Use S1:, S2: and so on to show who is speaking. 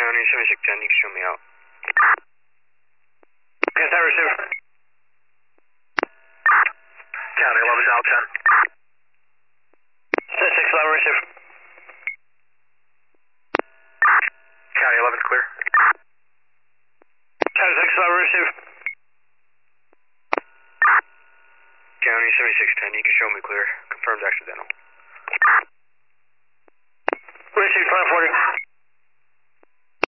S1: County 7610, you can show me out.
S2: Yes, I receive. County 11 dial 10. 611 receive. County 11 clear. County 611 receive.
S1: County 7610, you can show me clear. Confirmed accidental.
S2: Receive 540.